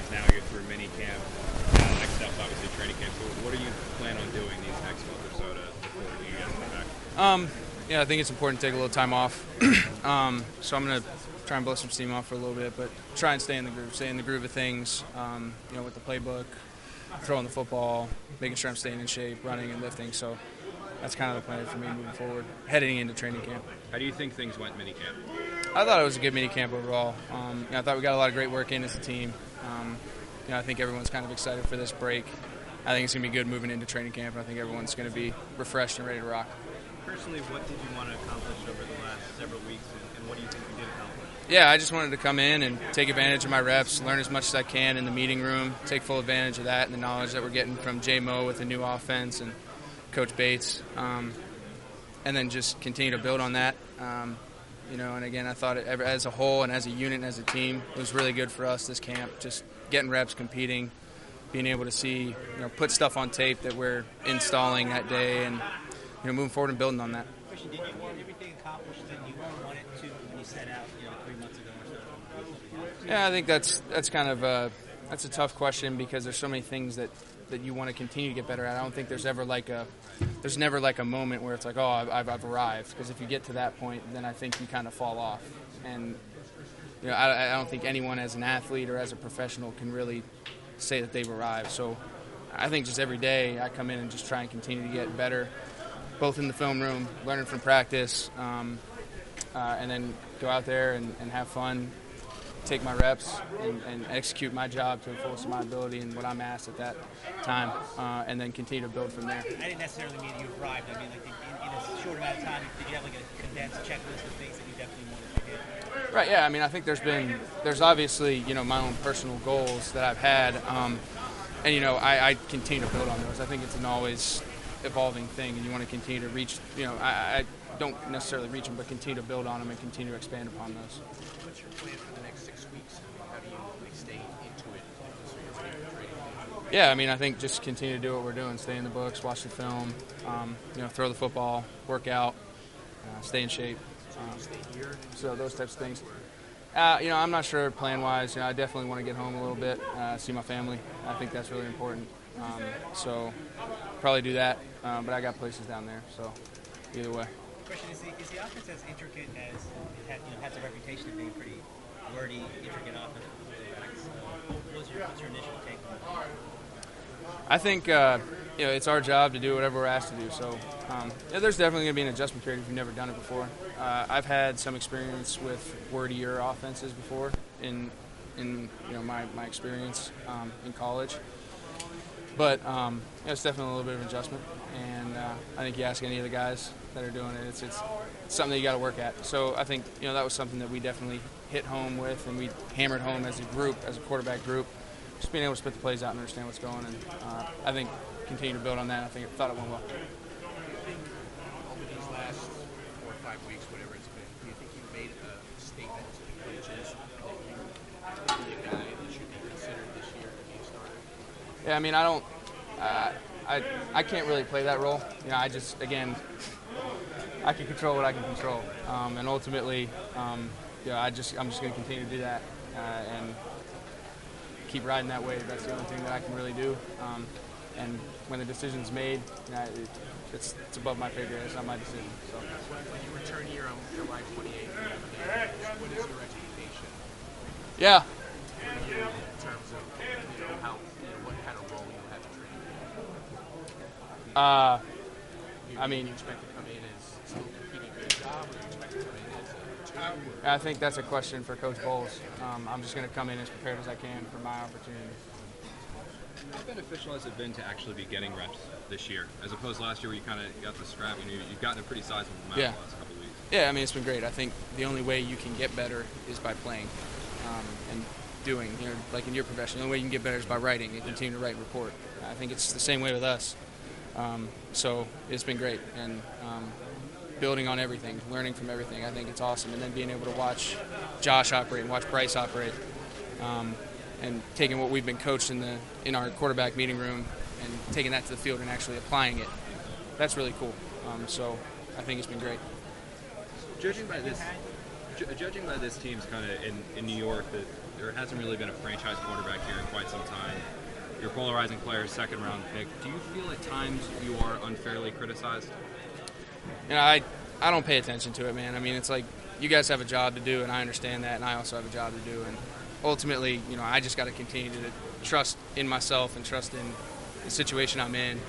now. You're through mini camp. Next step's obviously training camp. So what do you plan on doing these next month or so before you guys come back? Yeah, I think it's important to take a little time off. So I'm going to try and blow some steam off for a little bit, but try and stay in the groove of things, with the playbook, throwing the football, making sure I'm staying in shape, running and lifting. So that's kind of the plan for me moving forward, heading into training camp. How do you think things went mini camp? I thought it was a good mini camp overall. I thought we got a lot of great work in as a team. I think everyone's kind of excited for this break. I think it's going to be good moving into training camp, and I think everyone's going to be refreshed and ready to rock. Personally, what did you want to accomplish over the last several weeks, and what do you think you did accomplish? Yeah, I just wanted to come in and take advantage of my reps, learn as much as I can in the meeting room, take full advantage of that and the knowledge that we're getting from J Mo with the new offense and Coach Bates, and then just continue to build on that. And again, I thought as a whole and as a unit and as a team, it was really good for us this camp, just getting reps, competing, being able to see, put stuff on tape that we're installing that day and, moving forward and building on that. Christian, did you want everything accomplished that you wanted to when you set out, 3 months ago or so? Yeah, I think that's kind of that's a tough question because there's so many things that you want to continue to get better at. I don't think there's never like a moment where it's like, oh, I've arrived. Because if you get to that point, then I think you kind of fall off. And I don't think anyone as an athlete or as a professional can really say that they've arrived. So I think just every day I come in and just try and continue to get better, both in the film room, learning from practice, and then go out there and have fun, take my reps, and execute my job to the fullest of my ability and what I'm asked at that time, and then continue to build from there. I didn't necessarily mean you arrived. I mean, like in a short amount of time, did you have like a condensed checklist of things that you definitely wanted to get? Right, yeah. I mean, I think there's obviously, my own personal goals that I've had, and, I continue to build on those. I think it's an always evolving thing, and you want to continue to reach, I don't necessarily reach them, but continue to build on them and continue to expand upon those. What's your plan for the next 6 weeks? How do you stay into it so you're ready for training? Yeah, I mean, I think just continue to do what we're doing, stay in the books, watch the film, throw the football, work out, stay in shape. So those types of things. I'm not sure plan-wise. I definitely want to get home a little bit, see my family. I think that's really important. So probably do that, but I got places down there, so either way. Christian, is the offense as intricate as it has a reputation of being pretty wordy, intricate offense? What's your initial take on it? I think it's our job to do whatever we're asked to do. So there's definitely going to be an adjustment period if you've never done it before. I've had some experience with wordier offenses before in my experience in college. But it's definitely a little bit of an adjustment, and I think you ask any of the guys that are doing it, it's something that you got to work at. So I think that was something that we definitely hit home with, and we hammered home as a group, as a quarterback group, just being able to spit the plays out and understand what's going. And I think continue to build on that. I thought it went well. Over these last 4 or 5 weeks, whatever it's been, do you think you've made a statement to the coaches that you be a guy that should be considered this year to be a starter? Yeah, I mean, I don't. I can't really play that role. I just, again, I can control what I can control, and ultimately, I'm just going to continue to do that and keep riding that wave. That's the only thing that I can really do. And when the decision's made, it's above my pay grade. It's not my decision. So. When you return here on July 28th, what is your expectation? Yeah. For you in terms of what kind of role you have in training? Do you expect to come in as still competing for the job, or do you expect to come in as a 2? I think that's a question for Coach Bowles. I'm just going to come in as prepared as I can for my opportunity. How beneficial has it been to actually be getting reps this year, as opposed to last year where you kind of got the scrap and you've gotten a pretty sizable amount the last couple of weeks? Yeah, I mean, it's been great. I think the only way you can get better is by playing and doing. Like in your profession, the only way you can get better is by writing and continue to write and report. I think it's the same way with us. So it's been great. And building on everything, learning from everything, I think it's awesome. And then being able to watch Josh operate and watch Bryce operate. And taking what we've been coached in our quarterback meeting room and taking that to the field and actually applying it, that's really cool. So I think it's been great. Judging by this team's kind of in New York, that there hasn't really been a franchise quarterback here in quite some time. You're a polarizing player, second-round pick. Do you feel at times you are unfairly criticized? You know, I don't pay attention to it, man. I mean, it's like you guys have a job to do, and I understand that, and I also have a job to do. And ultimately, you know, I just got to continue to trust in myself and trust in the situation I'm in,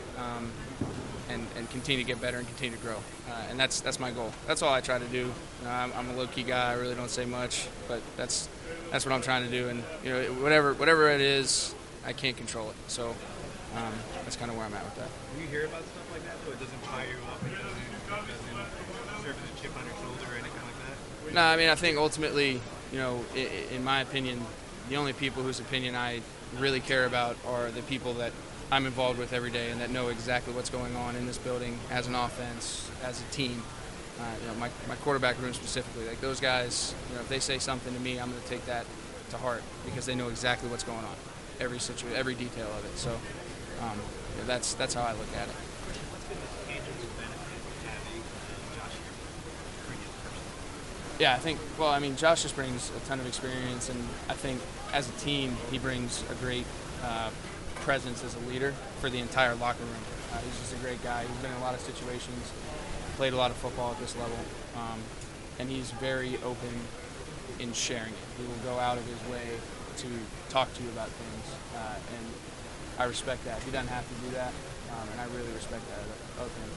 and continue to get better and continue to grow. And that's my goal. That's all I try to do. You know, I'm a low-key guy. I really don't say much, but that's what I'm trying to do. And you know, whatever it is, I can't control it. So that's kind of where I'm at with that. Do you hear about stuff like that, so it doesn't fire you up? It doesn't serve as a chip on your shoulder or anything like that? No, I mean, I think ultimately, you know, in my opinion, the only people whose opinion I really care about are the people that I'm involved with every day and that know exactly what's going on in this building as an offense, as a team. You know, my quarterback room specifically, like those guys, you know, if they say something to me, I'm going to take that to heart because they know exactly what's going on, every situation, every detail of it. So you know, that's how I look at it. What's been the tangible benefit of having Josh here for you personally? Yeah, I think, well, I mean, Josh just brings a ton of experience, and I think as a team, he brings a great presence as a leader for the entire locker room. He's just a great guy. He's been in a lot of situations, played a lot of football at this level, and he's very open in sharing it. He will go out of his way to talk to you about things, and I respect that. He doesn't have to do that, and I really respect that of him.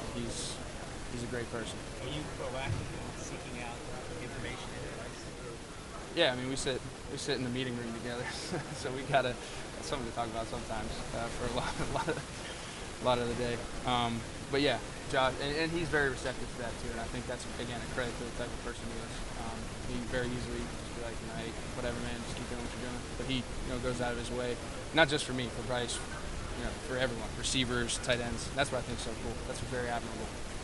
He's a great person. Are you proactive in seeking out information and advice? Yeah, I mean, we sit in the meeting room together, so we got something to talk about sometimes for a lot of the day. But yeah, Josh, and he's very receptive to that too, and I think that's again a credit to the type of person he is. He very easily just be like, you know, hey, whatever, man, just keep doing what you're doing. But he, you know, goes out of his way, not just for me, for Bryce, you know, for everyone, receivers, tight ends. That's what I think is so cool. That's very admirable.